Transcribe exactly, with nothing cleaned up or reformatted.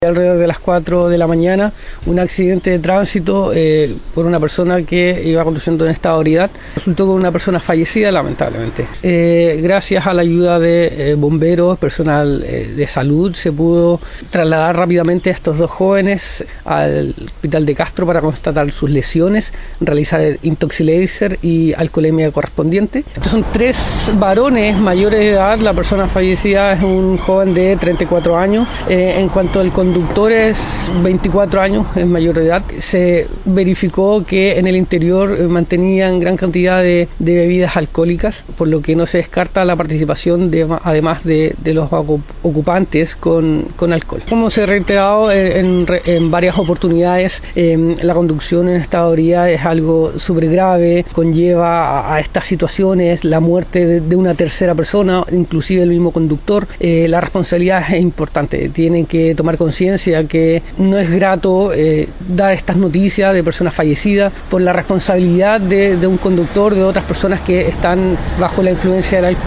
Alrededor de las cuatro de la mañana, un accidente de tránsito eh, por una persona que iba conduciendo en estado de ebriedad. Resultó con una persona fallecida, lamentablemente. Eh, gracias a la ayuda de eh, bomberos, personal eh, de salud, se pudo trasladar rápidamente a estos dos jóvenes al hospital de Castro para constatar sus lesiones, realizar el intoxilacer y alcoholemia correspondiente. Estos son tres varones mayores de edad. La persona fallecida es un joven de treinta y cuatro años. Eh, en cuanto al conductor es veinticuatro años, es mayor de edad. Se verificó que en el interior mantenían gran cantidad de, de bebidas alcohólicas, por lo que no se descarta la participación de, además de, de los ocupantes con, con alcohol. Como se ha reiterado en, en, en varias oportunidades, eh, la conducción en estado de ebriedad es algo súper grave, conlleva a, a estas situaciones la muerte de, de una tercera persona, inclusive el mismo conductor. Eh, la responsabilidad es importante, tienen que tomar conciencia que no es grato eh, dar estas noticias de personas fallecidas por la responsabilidad de, de un conductor, de otras personas que están bajo la influencia del alcohol.